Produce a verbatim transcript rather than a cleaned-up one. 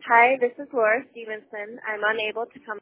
Hi, this is Laura Stevenson. I'm unable to come